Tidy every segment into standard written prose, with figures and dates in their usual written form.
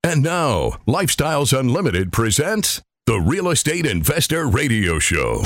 And now, Lifestyles Unlimited presents the Real Estate Investor Radio Show.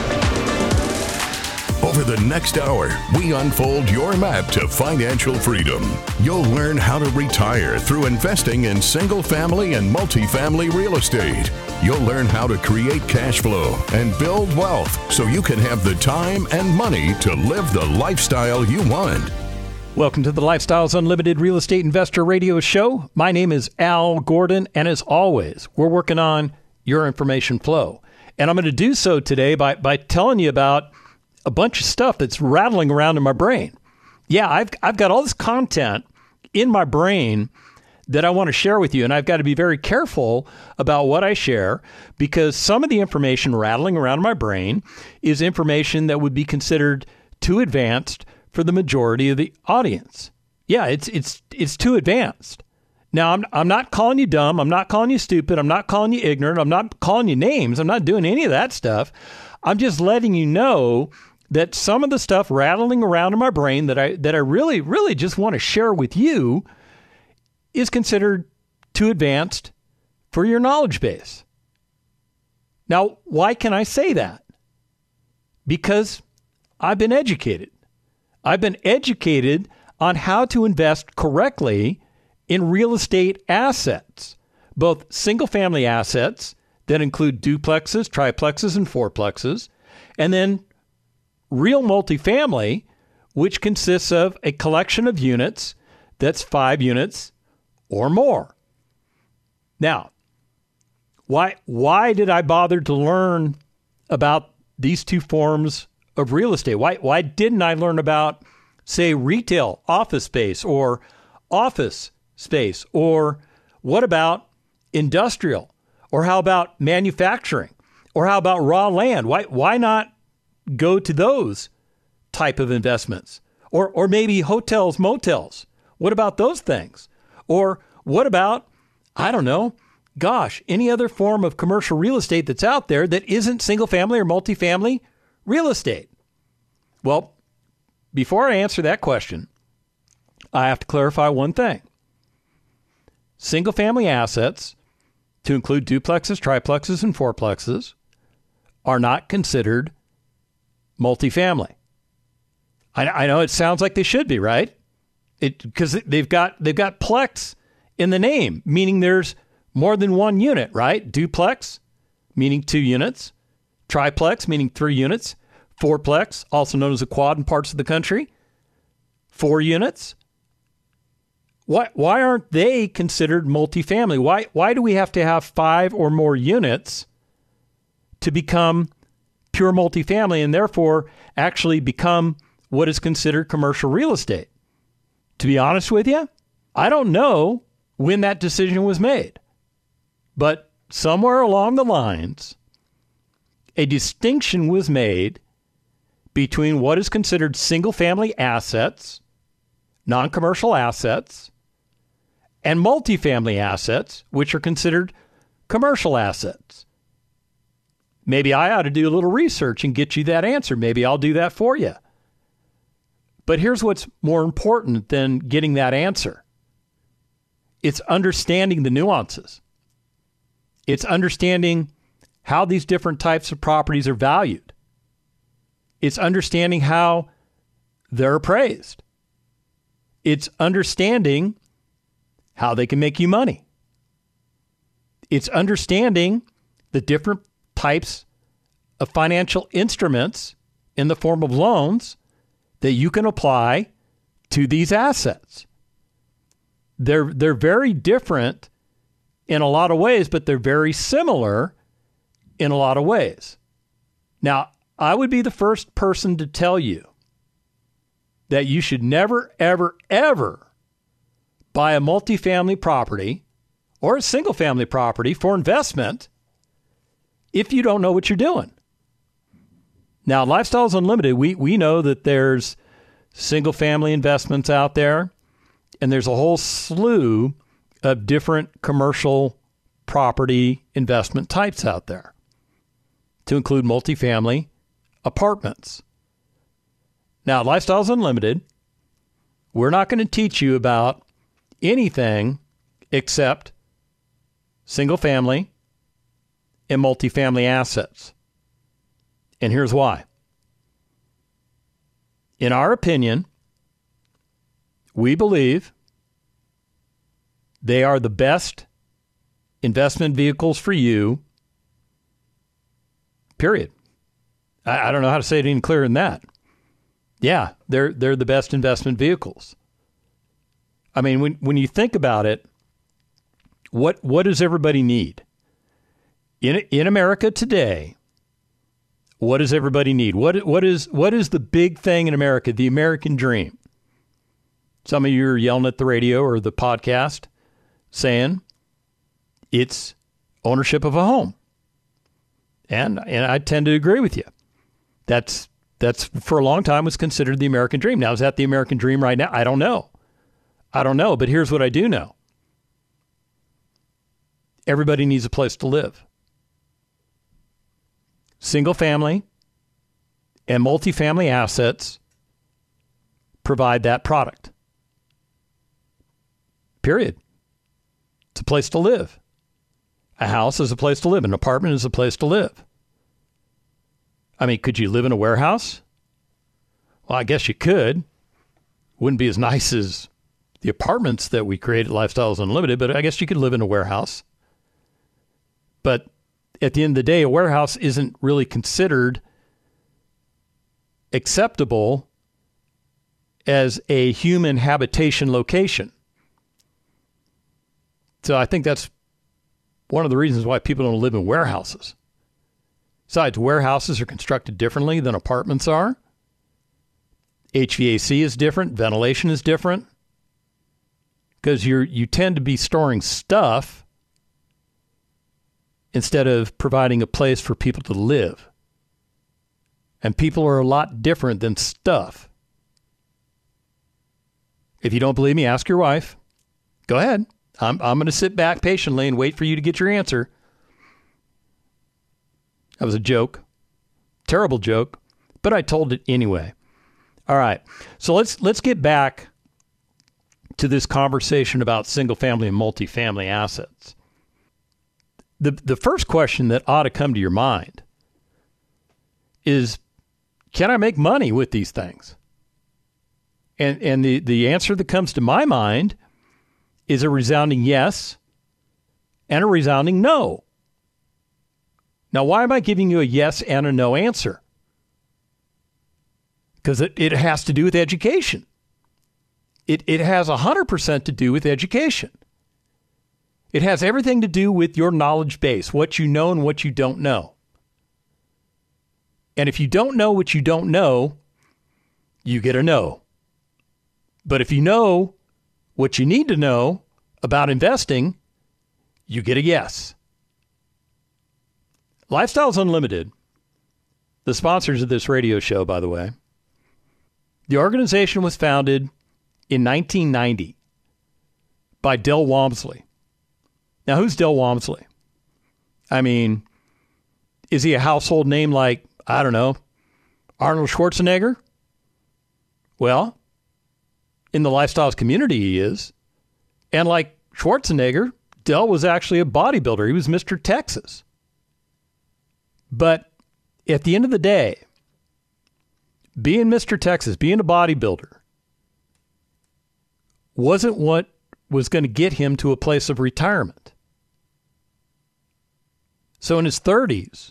Over the next hour, we unfold your map to financial freedom. You'll learn how to retire through investing in single-family and multifamily real estate. You'll learn how to create cash flow and build wealth so you can have the time and money to live the lifestyle you want. Welcome to the Lifestyles Unlimited Real Estate Investor Radio Show. My name is Al Gordon, and as always, we're working on your information flow. And I'm going to do so today by telling you about a bunch of stuff that's rattling around in my brain. Yeah, I've got all this content in my brain that I want to share with you, and I've got to be very careful about what I share because some of the information rattling around in my brain is information that would be considered too advanced for the majority of the audience. Yeah, it's too advanced. Now, I'm not calling you dumb. I'm not calling you stupid. I'm not calling you ignorant. I'm not calling you names. I'm not doing any of that stuff. I'm just letting you know that some of the stuff rattling around in my brain that I really, really just want to share with you is considered too advanced for your knowledge base. Now, why can I say that? Because I've been educated. I've been educated on how to invest correctly in real estate assets, both single-family assets that include duplexes, triplexes, and fourplexes, and then real multifamily, which consists of a collection of units that's 5 units or more. Now, why did I bother to learn about these two forms of real estate? Why didn't I learn about, say, retail office space or office space? Or what about industrial? Or how about manufacturing? Or how about raw land? Why not go to those type of investments? Or maybe hotels, motels. What about those things? Or what about, I don't know, any other form of commercial real estate that's out there that isn't single family or multifamily real estate? Well, before I answer that question, I have to clarify one thing. Single family assets, to include duplexes, triplexes, and fourplexes, are not considered multifamily. I know it sounds like they should be, right? Because they've got plex in the name, meaning there's more than one unit, right? Duplex, meaning 2 units. Triplex, meaning 3 units. Fourplex, also known as a quad in parts of the country, 4 units. Why aren't they considered multifamily? Why do we have to have 5 or more units to become pure multifamily and therefore actually become what is considered commercial real estate? To be honest with you, I don't know when that decision was made. But somewhere along the lines, a distinction was made between what is considered single-family assets, non-commercial assets, and multifamily assets, which are considered commercial assets. Maybe I ought to do a little research and get you that answer. Maybe I'll do that for you. But here's what's more important than getting that answer. It's understanding the nuances. It's understanding how these different types of properties are valued. It's understanding how they're appraised. It's understanding how they can make you money. It's understanding the different types of financial instruments in the form of loans that you can apply to these assets. They're very different in a lot of ways, but they're very similar in a lot of ways. Now, I would be the first person to tell you that you should never, ever, ever buy a multifamily property or a single-family property for investment if you don't know what you're doing. Now, Lifestyles Unlimited, we know that there's single-family investments out there, and there's a whole slew of different commercial property investment types out there, to include multifamily apartments. Now, Lifestyles Unlimited, we're not going to teach you about anything except single family and multifamily assets. And here's why. In our opinion, we believe they are the best investment vehicles for you, period. I don't know how to say it any clearer than that. Yeah, they're the best investment vehicles. I mean, when you think about it, what does everybody need? In America today, what does everybody need? What is the big thing in America, the American dream? Some of you are yelling at the radio or the podcast saying it's ownership of a home. And I tend to agree with you. That's for a long time was considered the American dream. Now, is that the American dream right now? I don't know. But here's what I do know. Everybody needs a place to live. Single family and multifamily assets provide that product. Period. It's a place to live. A house is a place to live. An apartment is a place to live. I mean, could you live in a warehouse? Well, I guess you could. Wouldn't be as nice as the apartments that we create at Lifestyles Unlimited, but I guess you could live in a warehouse. But at the end of the day, a warehouse isn't really considered acceptable as a human habitation location. So I think that's one of the reasons why people don't live in warehouses. Besides, warehouses are constructed differently than apartments are. HVAC is different. Ventilation is different. Because you tend to be storing stuff instead of providing a place for people to live. And people are a lot different than stuff. If you don't believe me, ask your wife. Go ahead. I'm going to sit back patiently and wait for you to get your answer. That was a joke. Terrible joke. But I told it anyway. All right. So let's get back to this conversation about single family and multifamily assets. The first question that ought to come to your mind is, can I make money with these things? And the answer that comes to my mind is a resounding yes and a resounding no. Now, why am I giving you a yes and a no answer? Because it has to do with education. It has 100% to do with education. It has everything to do with your knowledge base, what you know and what you don't know. And if you don't know what you don't know, you get a no. But if you know what you need to know about investing, you get a yes. Lifestyles Unlimited, the sponsors of this radio show, by the way, the organization was founded in 1990 by Del Walmsley. Now, who's Del Walmsley? I mean, is he a household name like, I don't know, Arnold Schwarzenegger? Well, in the Lifestyles community, he is. And like Schwarzenegger, Del was actually a bodybuilder. He was Mr. Texas. But at the end of the day, being Mr. Texas, being a bodybuilder, wasn't what was going to get him to a place of retirement. So in his 30s,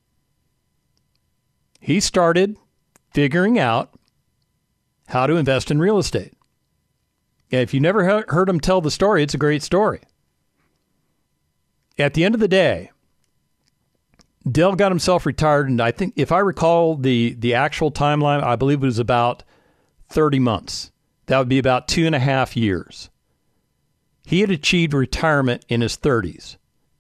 he started figuring out how to invest in real estate. And if you never heard him tell the story, it's a great story. At the end of the day, Del got himself retired, and I think, if I recall the actual timeline, I believe it was about 30 months. That would be about 2.5 years. He had achieved retirement in his 30s.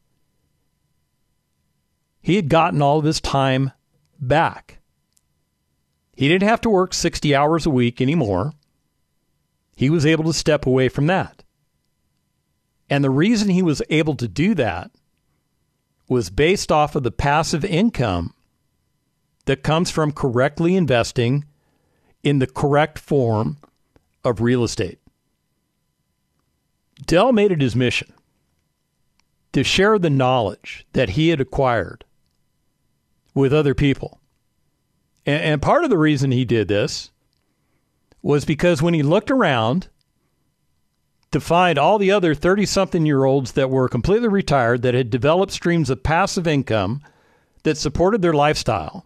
He had gotten all of his time back. He didn't have to work 60 hours a week anymore. He was able to step away from that. And the reason he was able to do that was based off of the passive income that comes from correctly investing in the correct form of real estate. Del made it his mission to share the knowledge that he had acquired with other people. And part of the reason he did this was because when he looked around to find all the other 30-something-year-olds that were completely retired, that had developed streams of passive income that supported their lifestyle,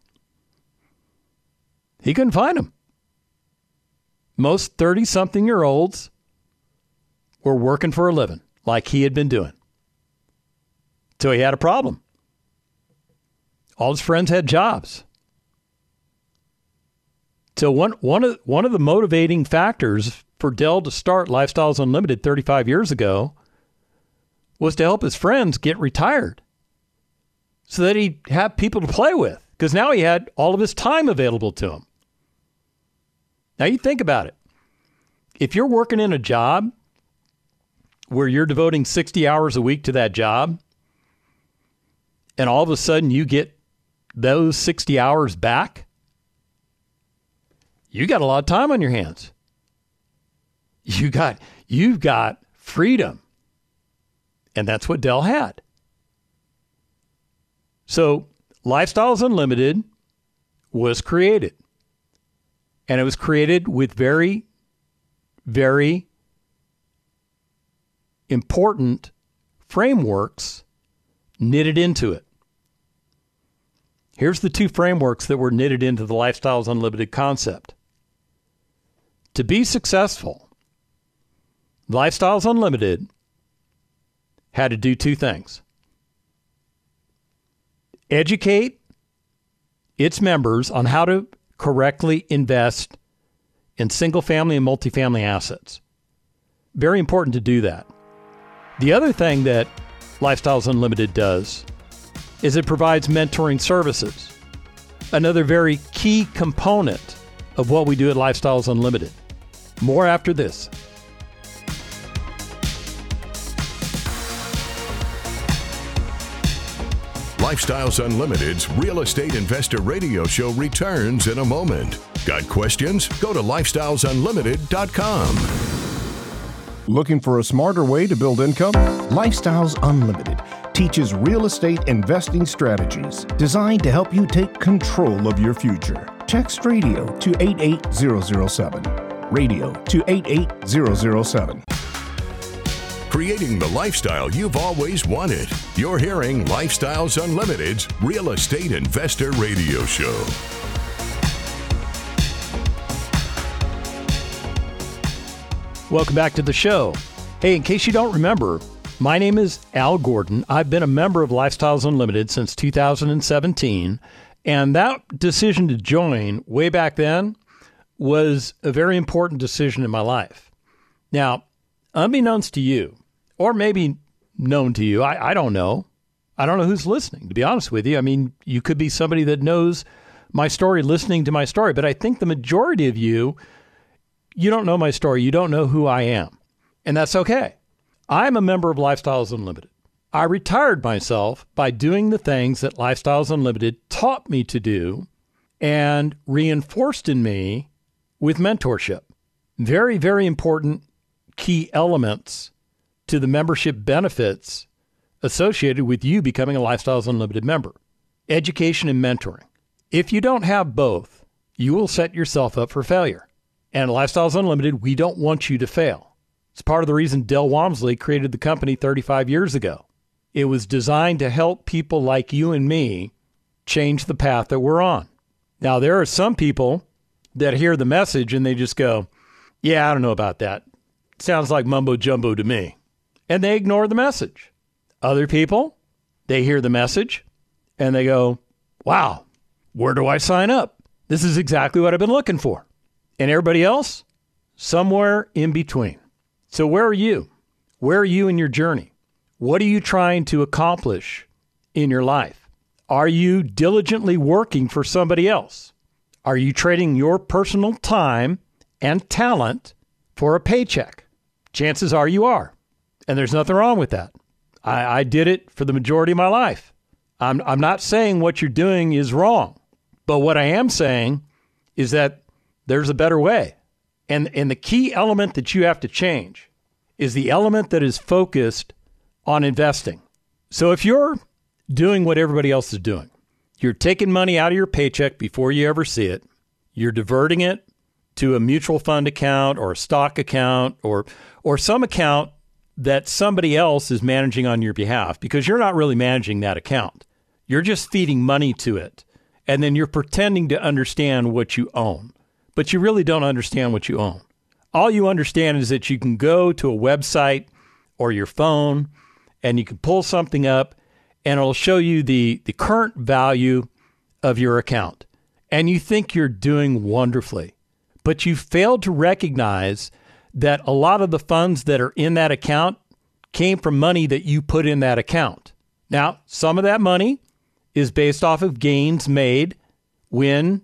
he couldn't find them. Most 30-something-year-olds were working for a living like he had been doing. So he had a problem. All his friends had jobs. So one of the motivating factors for Del to start Lifestyles Unlimited 35 years ago was to help his friends get retired so that he'd have people to play with, because now he had all of his time available to him. Now you think about it. If you're working in a job where you're devoting 60 hours a week to that job, and all of a sudden you get those 60 hours back, you got a lot of time on your hands. You've got freedom. And that's what Del had. So Lifestyles Unlimited was created. And it was created with very, very important frameworks knitted into it. Here's the two frameworks that were knitted into the Lifestyles Unlimited concept. To be successful, Lifestyles Unlimited had to do two things. Educate its members on how to correctly invest in single-family and multifamily assets. Very important to do that. The other thing that Lifestyles Unlimited does is it provides mentoring services. Another very key component of what we do at Lifestyles Unlimited. More after this. Lifestyles Unlimited's Real Estate Investor Radio Show returns in a moment. Got questions? Go to lifestylesunlimited.com. Looking for a smarter way to build income? Lifestyles Unlimited teaches real estate investing strategies designed to help you take control of your future. Text radio to 88007. Radio to 88007. Creating the lifestyle you've always wanted. You're hearing Lifestyles Unlimited's Real Estate Investor Radio Show. Welcome back to the show. Hey, in case you don't remember, my name is Al Gordon. I've been a member of Lifestyles Unlimited since 2017, and that decision to join way back then was a very important decision in my life. Now, unbeknownst to you, or maybe known to you, I don't know. I don't know who's listening, to be honest with you. I mean, you could be somebody that knows my story, listening to my story, but I think the majority of you don't know my story. You don't know who I am, and that's okay. I'm a member of Lifestyles Unlimited. I retired myself by doing the things that Lifestyles Unlimited taught me to do and reinforced in me with mentorship. Very, very important key elements to the membership benefits associated with you becoming a Lifestyles Unlimited member. Education and mentoring. If you don't have both, you will set yourself up for failure. And at Lifestyles Unlimited, we don't want you to fail. It's part of the reason Del Walmsley created the company 35 years ago. It was designed to help people like you and me change the path that we're on. Now, there are some people that hear the message and they just go, yeah, I don't know about that. Sounds like mumbo jumbo to me. And they ignore the message. Other people, they hear the message and they go, wow, where do I sign up? This is exactly what I've been looking for. And everybody else, somewhere in between. So where are you? Where are you in your journey? What are you trying to accomplish in your life? Are you diligently working for somebody else? Are you trading your personal time and talent for a paycheck? Chances are you are. And there's nothing wrong with that. I did it for the majority of my life. I'm not saying what you're doing is wrong. But what I am saying is that there's a better way. And the key element that you have to change is the element that is focused on investing. So if you're doing what everybody else is doing, you're taking money out of your paycheck before you ever see it, you're diverting it to a mutual fund account or a stock account or some account that somebody else is managing on your behalf, because you're not really managing that account. You're just feeding money to it. And then you're pretending to understand what you own, but you really don't understand what you own. All you understand is that you can go to a website or your phone and you can pull something up and it'll show you the current value of your account. And you think you're doing wonderfully, but you failed to recognize that a lot of the funds that are in that account came from money that you put in that account. Now, some of that money is based off of gains made when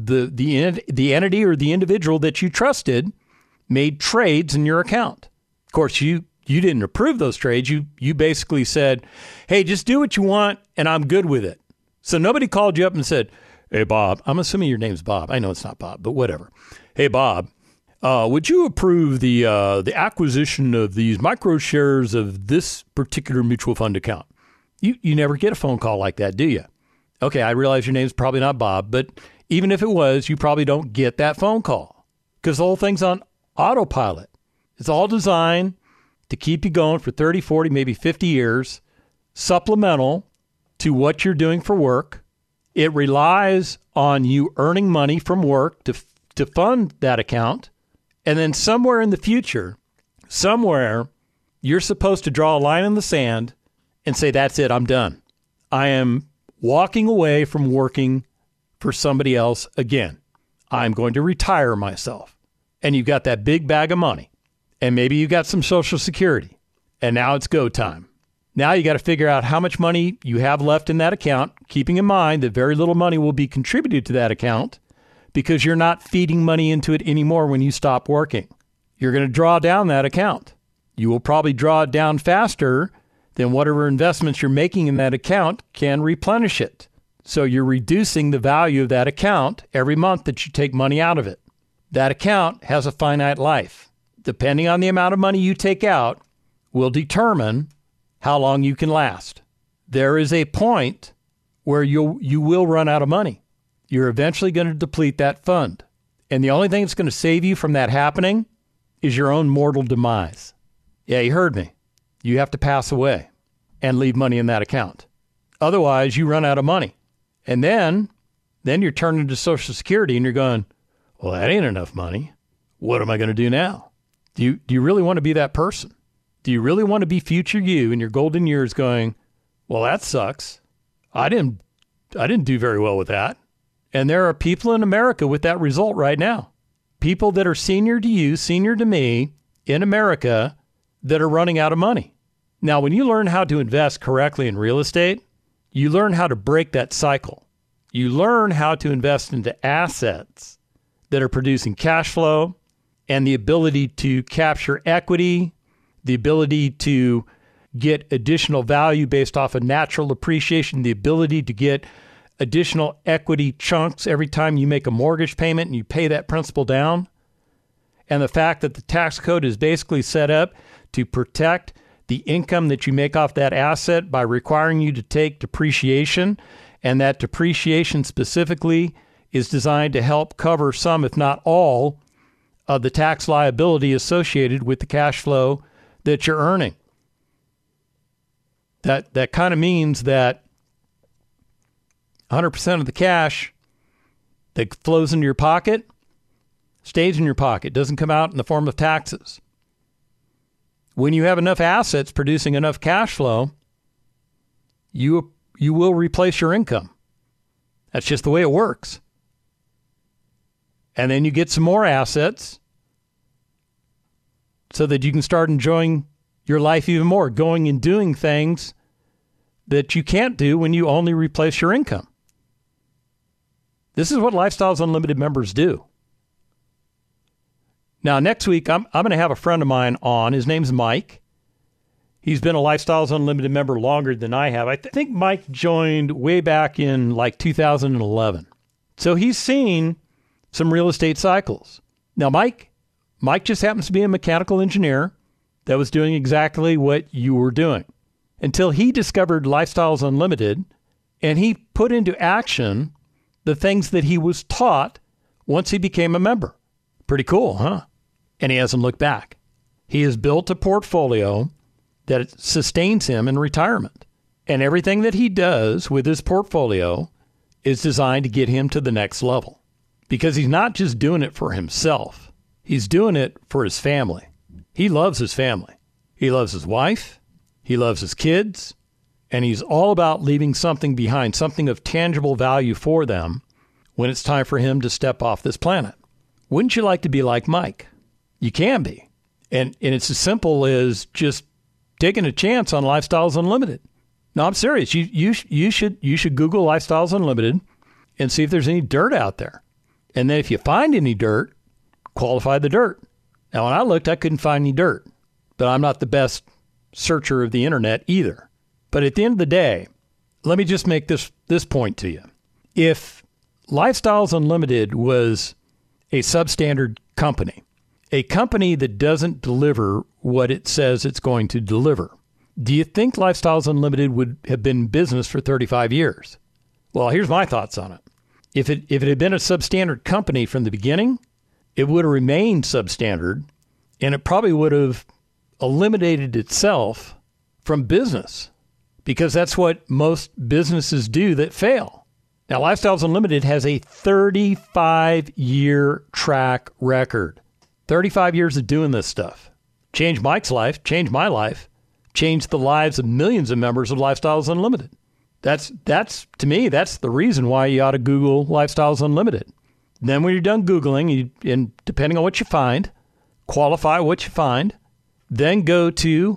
the entity or the individual that you trusted made trades in your account. Of course, you didn't approve those trades. You basically said, hey, just do what you want and I'm good with it. So nobody called you up and said, hey, Bob, I'm assuming your name's Bob. I know it's not Bob, but whatever. Hey, Bob, would you approve the acquisition of these micro shares of this particular mutual fund account? You never get a phone call like that, do you? Okay, I realize your name's probably not Bob, but even if it was, you probably don't get that phone call because the whole thing's on autopilot. It's all designed to keep you going for 30, 40, maybe 50 years, supplemental to what you're doing for work. It relies on you earning money from work to fund that account. And then somewhere in the future, somewhere, you're supposed to draw a line in the sand and say, that's it, I'm done. I am walking away from working for somebody else again. I'm going to retire myself. And you've got that big bag of money. And maybe you got some Social Security. And now it's go time. Now you got to figure out how much money you have left in that account, keeping in mind that very little money will be contributed to that account because you're not feeding money into it anymore when you stop working. You're going to draw down that account. You will probably draw it down faster than whatever investments you're making in that account can replenish it. So you're reducing the value of that account every month that you take money out of it. That account has a finite life. Depending on the amount of money you take out will determine how long you can last. There is a point where you will run out of money. You're eventually going to deplete that fund. And the only thing that's going to save you from that happening is your own mortal demise. Yeah, you heard me. You have to pass away and leave money in that account. Otherwise, you run out of money. And then you're turning to Social Security and you're going, well, that ain't enough money. What am I going to do now? Do you really want to be that person? Do you really want to be future you in your golden years going, well, that sucks. I didn't do very well with that. And there are people in America with that result right now. People that are senior to you, senior to me in America that are running out of money. Now, when you learn how to invest correctly in real estate, you learn how to break that cycle. You learn how to invest into assets that are producing cash flow and the ability to capture equity, the ability to get additional value based off of natural appreciation, the ability to get additional equity chunks every time you make a mortgage payment and you pay that principal down. And the fact that the tax code is basically set up to protect the income that you make off that asset by requiring you to take depreciation, and that depreciation specifically is designed to help cover some, if not all, of the tax liability associated with the cash flow that you're earning. That kind of means that 100% of the cash that flows into your pocket stays in your pocket, doesn't come out in the form of taxes. When you have enough assets producing enough cash flow, you will replace your income. That's just the way it works. And then you get some more assets so that you can start enjoying your life even more, going and doing things that you can't do when you only replace your income. This is what Lifestyles Unlimited members do. Now, next week, I'm going to have a friend of mine on. His name's Mike. He's been a Lifestyles Unlimited member longer than I have. I think Mike joined way back in like 2011. So he's seen some real estate cycles. Now, Mike just happens to be a mechanical engineer that was doing exactly what you were doing. until he discovered Lifestyles Unlimited and he put into action the things that he was taught once he became a member. Pretty cool, huh? And he hasn't looked back. He has built a portfolio that sustains him in retirement. And everything that he does with his portfolio is designed to get him to the next level. Because he's not just doing it for himself. He's doing it for his family. He loves his family. He loves his wife. He loves his kids. And he's all about leaving something behind, something of tangible value for them when it's time for him to step off this planet. Wouldn't you like to be like Mike? You can be. And it's as simple as just taking a chance on Lifestyles Unlimited. No, I'm serious. You should Google Lifestyles Unlimited and see if there's any dirt out there. And then if you find any dirt, qualify the dirt. Now, when I looked, I couldn't find any dirt. But I'm not the best searcher of the internet either. But at the end of the day, let me just make this point to you. If Lifestyles Unlimited was a substandard company, a company that doesn't deliver what it says it's going to deliver, do you think Lifestyles Unlimited would have been in business for 35 years? Well, here's my thoughts on it. If it had been a substandard company from the beginning, it would have remained substandard, and it probably would have eliminated itself from business, because that's what most businesses do that fail. Now, Lifestyles Unlimited has a 35-year track record. 35 years of doing this stuff. Changed Mike's life, changed my life, changed the lives of millions of members of Lifestyles Unlimited. That's to me, that's the reason why you ought to Google Lifestyles Unlimited. Then when you're done Googling, and depending on what you find, qualify what you find, then go to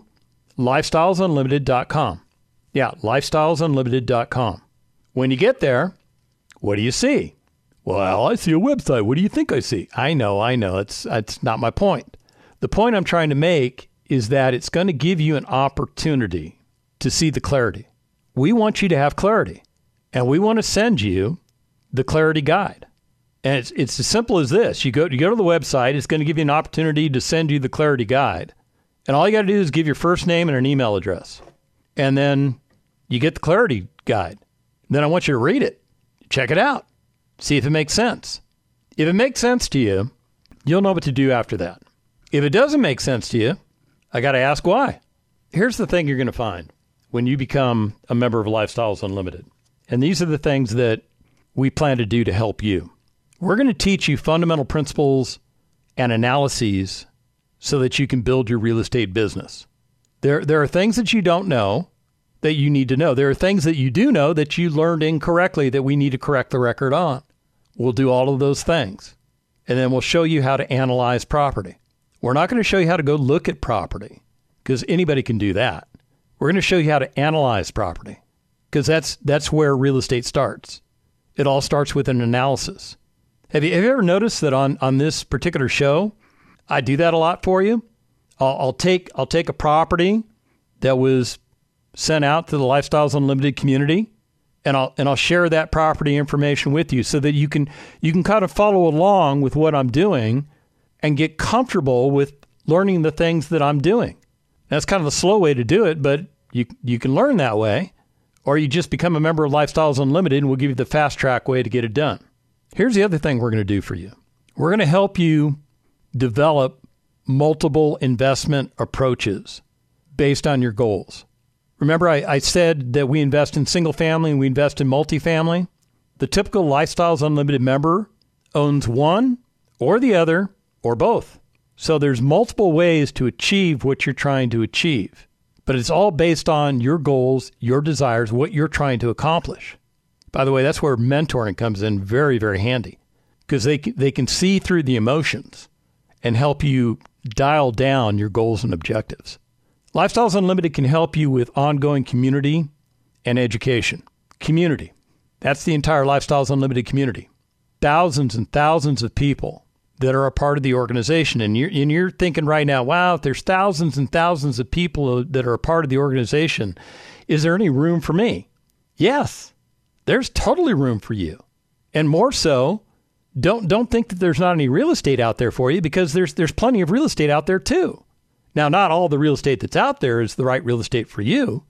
lifestylesunlimited.com. Yeah, lifestylesunlimited.com. When you get there, what do you see? Well, I see a website. What do you think I see? I know. It's not my point. The point I'm trying to make is that it's going to give you an opportunity to see the clarity. We want you to have clarity, and we want to send you the clarity guide. And it's as simple as this. You go to the website. It's going to give you an opportunity to send you the clarity guide. And all you got to do is give your first name and an email address. And then you get the clarity guide. Then I want you to read it. Check it out. See if it makes sense. If it makes sense to you, you'll know what to do after that. If it doesn't make sense to you, I got to ask why. Here's the thing you're going to find when you become a member of Lifestyles Unlimited. And these are the things that we plan to do to help you. We're going to teach you fundamental principles and analyses so that you can build your real estate business. There are things that you don't know that you need to know. There are things that you do know that you learned incorrectly that we need to correct the record on. We'll do all of those things. And then we'll show you how to analyze property. We're not going to show you how to go look at property because anybody can do that. We're going to show you how to analyze property because that's where real estate starts. It all starts with an analysis. Have you ever noticed that on this particular show, I do that a lot for you? I'll take a property that was sent out to the Lifestyles Unlimited community, and I'll share that property information with you so that you can kind of follow along with what I'm doing and get comfortable with learning the things that I'm doing. That's kind of the slow way to do it, but you can learn that way, or you just become a member of Lifestyles Unlimited and we'll give you the fast track way to get it done. Here's the other thing we're going to do for you. We're going to help you develop multiple investment approaches based on your goals. Remember, I said that we invest in single family and we invest in multifamily. The typical Lifestyles Unlimited member owns one or the other or both. So there's multiple ways to achieve what you're trying to achieve. But it's all based on your goals, your desires, what you're trying to accomplish. By the way, that's where mentoring comes in very, very handy because they can see through the emotions and help you dial down your goals and objectives. Lifestyles Unlimited can help you with ongoing community and education. Community. That's the entire Lifestyles Unlimited community. Thousands and thousands of people that are a part of the organization. And you're thinking right now, wow, if there's thousands and thousands of people that are a part of the organization, is there any room for me? Yes, there's totally room for you. And more so, don't think that there's not any real estate out there for you because there's plenty of real estate out there too. Now, not all the real estate that's out there is the right real estate for you,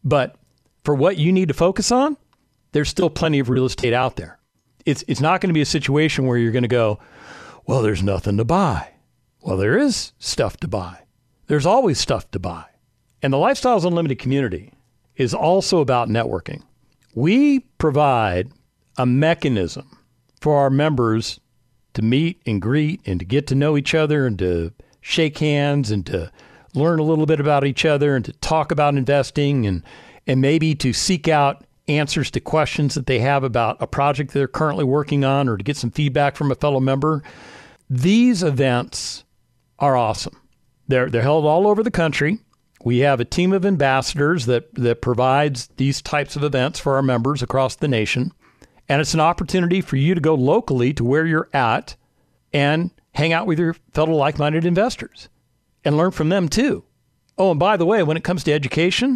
But for what you need to focus on, there's still plenty of real estate out there. It's not going to be a situation where you're going to go, well, there's nothing to buy. Well, there is stuff to buy. There's always stuff to buy. And the Lifestyles Unlimited community is also about networking. We provide a mechanism for our members to meet and greet and to get to know each other and to shake hands and to learn a little bit about each other and to talk about investing and maybe to seek out answers to questions that they have about a project they're currently working on or to get some feedback from a fellow member. These events are awesome. They're held all over the country. We have a team of ambassadors that provides these types of events for our members across the nation. And it's an opportunity for you to go locally to where you're at and hang out with your fellow like-minded investors and learn from them too. Oh, and by the way, when it comes to education,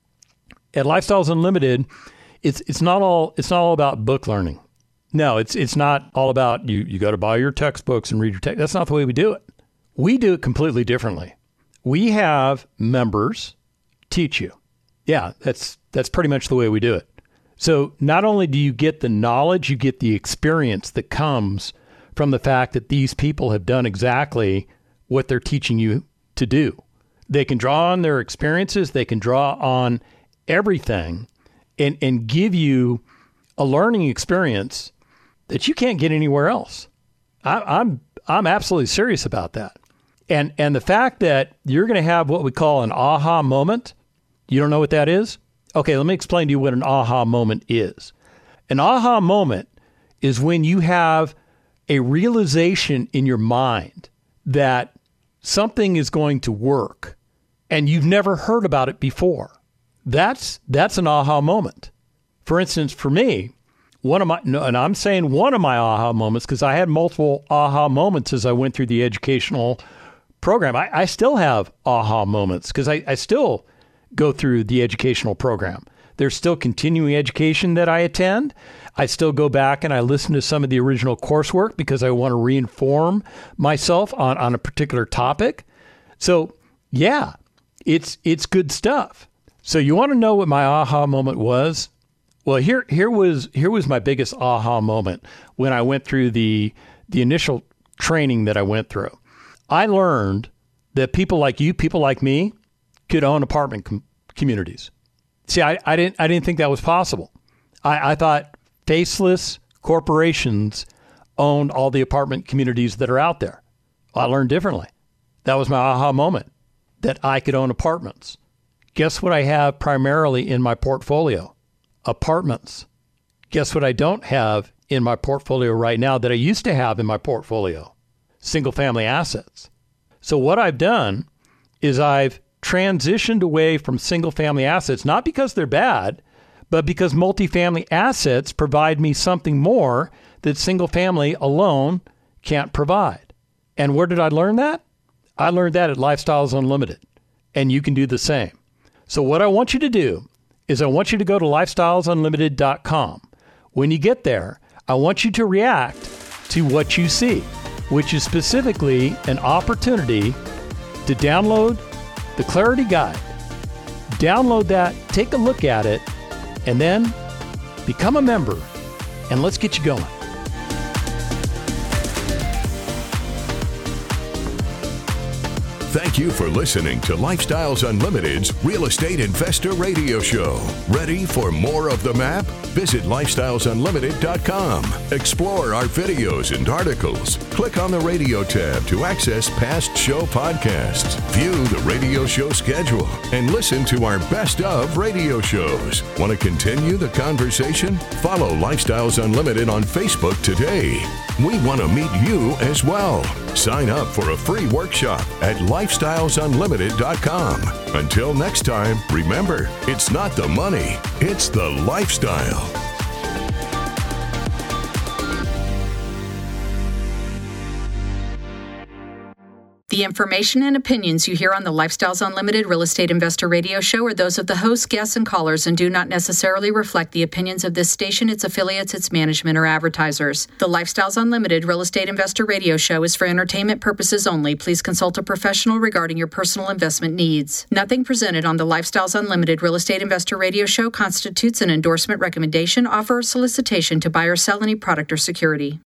at Lifestyles Unlimited, it's not all about book learning. No, it's not all about you got to buy your textbooks and read your text. That's not the way we do it. We do it completely differently. We have members teach you. Yeah, that's pretty much the way we do it. So not only do you get the knowledge, you get the experience that comes from the fact that these people have done exactly what they're teaching you to do. They can draw on their experiences. They can draw on everything and give you a learning experience that you can't get anywhere else. I'm absolutely serious about that. And the fact that you're going to have what we call an aha moment, you don't know what that is? Okay, let me explain to you what an aha moment is. An aha moment is when you have a realization in your mind that something is going to work and you've never heard about it before. That's an aha moment. For instance, for me, one of my aha moments, because I had multiple aha moments as I went through the educational program. I still have aha moments because I still go through the educational program. There's still continuing education that I attend. I still go back and I listen to some of the original coursework because I want to reinform myself on a particular topic. So yeah, it's good stuff. So you want to know what my aha moment was? Well, here was my biggest aha moment when I went through the initial training that I went through. I learned that people like you, people like me, could own apartment communities. See, I didn't think that was possible. I thought faceless corporations owned all the apartment communities that are out there. Well, I learned differently. That was my aha moment, that I could own apartments. Guess what I have primarily in my portfolio? Apartments. Guess what I don't have in my portfolio right now that I used to have in my portfolio? Single-family assets. So what I've done is I've transitioned away from single-family assets, not because they're bad, but because multifamily assets provide me something more that single-family alone can't provide. And where did I learn that? I learned that at Lifestyles Unlimited, and you can do the same. So what I want you to do is I want you to go to lifestylesunlimited.com. When you get there, I want you to react to what you see, which is specifically an opportunity to download the Clarity Guide. Download that, take a look at it, and then become a member, and let's get you going. Thank you for listening to Lifestyles Unlimited's Real Estate Investor Radio Show. Ready for more of the map? Visit lifestylesunlimited.com. Explore our videos and articles. Click on the radio tab to access past show podcasts. View the radio show schedule and listen to our best of radio shows. Want to continue the conversation? Follow Lifestyles Unlimited on Facebook today. We want to meet you as well. Sign up for a free workshop at lifestylesunlimited.com. Until next time, remember, it's not the money, it's the lifestyle. The information and opinions you hear on the Lifestyles Unlimited Real Estate Investor Radio Show are those of the hosts, guests, and callers and do not necessarily reflect the opinions of this station, its affiliates, its management, or advertisers. The Lifestyles Unlimited Real Estate Investor Radio Show is for entertainment purposes only. Please consult a professional regarding your personal investment needs. Nothing presented on the Lifestyles Unlimited Real Estate Investor Radio Show constitutes an endorsement, recommendation, offer, or solicitation to buy or sell any product or security.